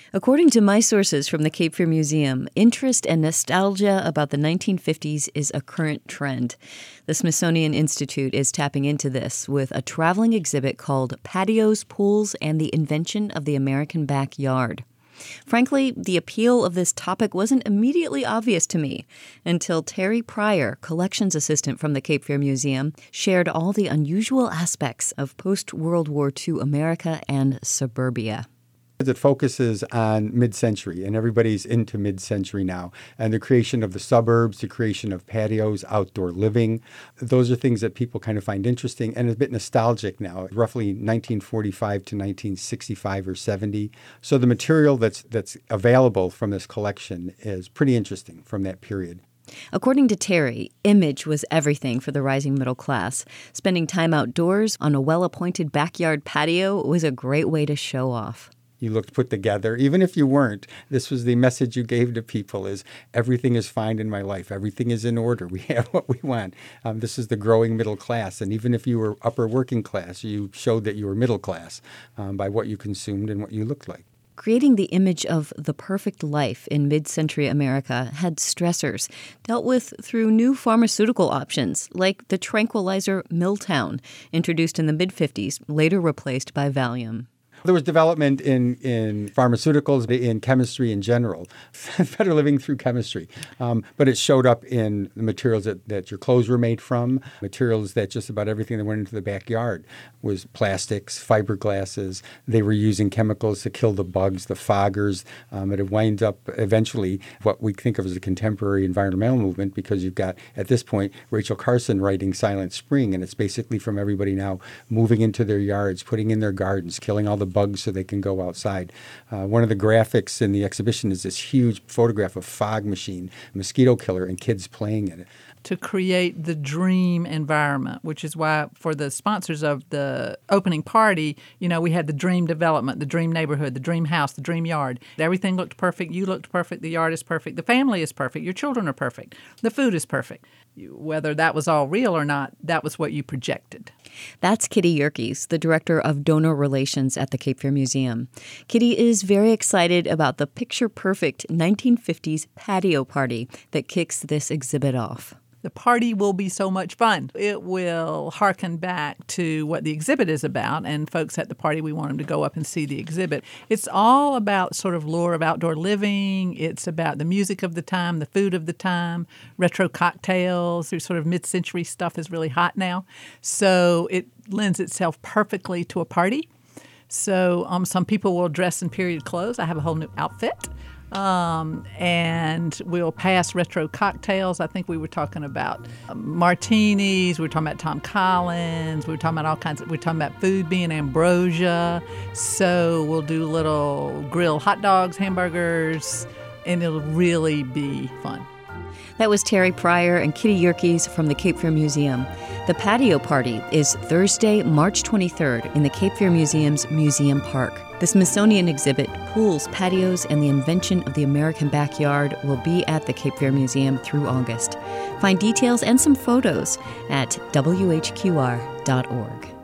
According to my sources from the Cape Fear Museum, interest and nostalgia about the 1950s is a current trend. The Smithsonian Institute is tapping into this with a traveling exhibit called Patios, Pools, and the Invention of the American Backyard. Frankly, the appeal of this topic wasn't immediately obvious to me until Terry Pryor, collections assistant from the Cape Fear Museum, shared all the unusual aspects of post-World War II America and suburbia. It focuses on mid-century, and everybody's into mid-century now. And the creation of the suburbs, the creation of patios, outdoor living, those are things that people kind of find interesting and a bit nostalgic now, roughly 1945 to 1965 or 70. So the material that's available from this collection is pretty interesting from that period. According to Terry, image was everything for the rising middle class. Spending time outdoors on a well-appointed backyard patio was a great way to show off. You looked put together. Even if you weren't, this was the message you gave to people is everything is fine in my life. Everything is in order. We have what we want. This is the growing middle class. And even if you were upper working class, you showed that you were middle class by what you consumed and what you looked like. Creating the image of the perfect life in mid-century America had stressors dealt with through new pharmaceutical options like the tranquilizer Miltown, introduced in the mid-50s, later replaced by Valium. There was development in pharmaceuticals, in chemistry in general, better living through chemistry. But it showed up in the materials that your clothes were made from, materials that just about everything that went into the backyard was plastics, fiberglasses. They were using chemicals to kill the bugs, the foggers. It winds up eventually what we think of as a contemporary environmental movement because you've got, at this point, Rachel Carson writing Silent Spring, and it's basically from everybody now moving into their yards, putting in their gardens, killing all the bugs so they can go outside. One of the graphics in the exhibition is this huge photograph of fog machine, mosquito killer, and kids playing in it. To create the dream environment, which is why for the sponsors of the opening party, we had the dream development, the dream neighborhood, the dream house, the dream yard. Everything looked perfect. You looked perfect. The yard is perfect. The family is perfect. Your children are perfect. The food is perfect. Whether that was all real or not, that was what you projected. That's Kitty Yerkes, the director of donor relations at the Cape Fear Museum. Kitty is very excited about the picture-perfect 1950s patio party that kicks this exhibit off. The party will be so much fun. It will hearken back to what the exhibit is about, and folks at the party, we want them to go up and see the exhibit. It's all about sort of lore of outdoor living. It's about the music of the time, the food of the time, retro cocktails. Sort of mid-century stuff is really hot now. So it lends itself perfectly to a party. So some people will dress in period clothes. I have a whole new outfit. And we'll pass retro cocktails. I think we were talking about martinis. We were talking about Tom Collins. We were talking about all kinds of, we were talking about food being ambrosia. So we'll do little grill hot dogs, hamburgers, and it'll really be fun. That was Terry Pryor and Kitty Yerkes from the Cape Fear Museum. The patio party is Thursday, March 23rd in the Cape Fear Museum's Museum Park. The Smithsonian exhibit, Pools, Patios, and the Invention of the American Backyard, will be at the Cape Fear Museum through August. Find details and some photos at whqr.org.